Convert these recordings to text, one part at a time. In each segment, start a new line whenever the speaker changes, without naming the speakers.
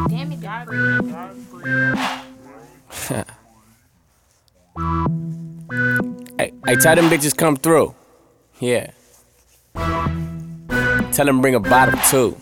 Damn it,
Hey, tell them bitches come through. Yeah. Tell them bring a bottle too.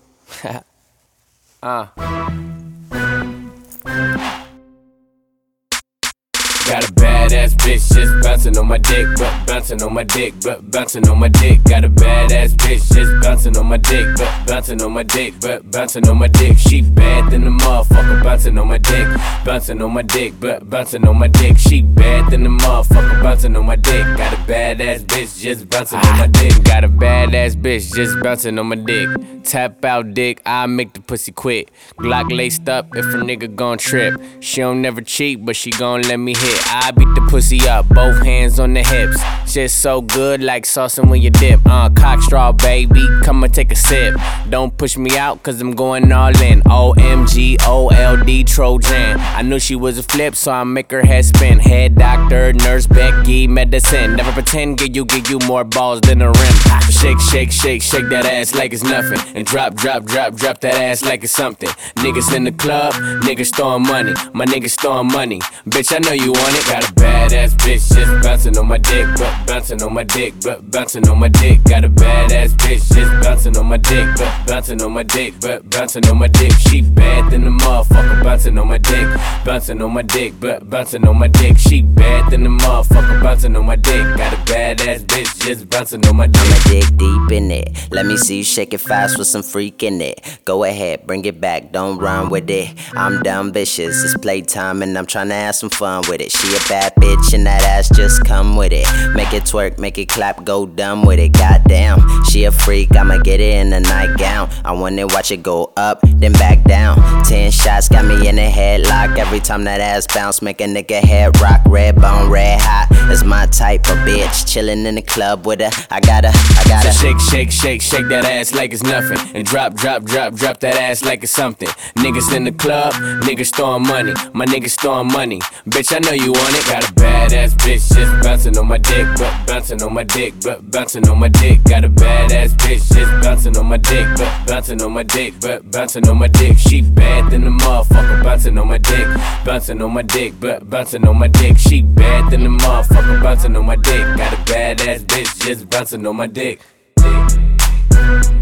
Got a badass bitch just bouncing on my dick, but bouncing on my dick, but bouncing on my dick. Got a badass bitch just bouncing on my dick, but bouncing on my dick, but bouncing on my dick. She bad than the motherfucker, bouncing on my dick, bouncing on my dick, but bouncing on my dick. She bad than the motherfucker, bouncing on my dick. Got a badass bitch just bouncing on my dick. Got a badass bitch just bouncing on my dick. Tap out dick, I make the pussy quit. Glock laced up if a nigga gon' trip. She don't never cheat, but she gon' let me hit. I beat the pussy up, both hands on the hips. Shit so good like saucing when you dip. Cock straw, baby, come and take a sip. Don't push me out, cause I'm going all in. OMG, OLD, Trojan. I knew she was a flip, so I make her head spin. Head doctor, nurse, Becky, medicine. Never pretend, give you more balls than a rim. Shake, shake, shake, shake that ass like it's nothing. And drop that ass like it's something. Niggas in the club, niggas throwing money. My niggas throwing money. Bitch, I know you want it. Got a badass bitch just bouncing on my dick, but bouncing on my dick, but bouncing on my dick. Got a badass bitch just bouncing on my dick, but bouncing on my dick, but bouncing on my dick. She bad than the motherfucker, bouncing on my dick, bouncing on my dick, but bouncing on my dick. She bad than the motherfucker, bouncing on my dick. Got a badass bitch just bouncing on my dick.
I'ma dig deep in it. Let me see you shake it fast with some freak in it. Go ahead, bring it back, don't run with it. I'm dumb vicious, it's playtime and I'm tryna have some fun with it. She a bad bitch and that ass just come with it. Make it twerk, make it clap, go dumb with it. Goddamn, she a freak, I'ma get it in a nightgown. I wanna watch it go up, then back down. 10 shots got me in a headlock. Every time that ass bounce, make a nigga head rock. Red bone, red hot, it's my type of bitch. Chillin' in the club with her, I gotta.
So shake, shake, shake, shake that ass like it's nothing. And drop that ass like it's something. Niggas in the club, niggas throwing money. My niggas throwing money. Bitch, I know you want it. Got a badass bitch just bouncing on my dick, but bouncing on my dick, but bouncing on my dick. Got a badass bitch just bouncing on my dick, but bouncing on my dick, but bouncing on my dick. She bad than the motherfucker, bouncing on my dick, bouncing on my dick, but bouncing on my dick. She bad than the motherfucker, bouncing on my dick. Got a badass bitch just bouncing on my dick.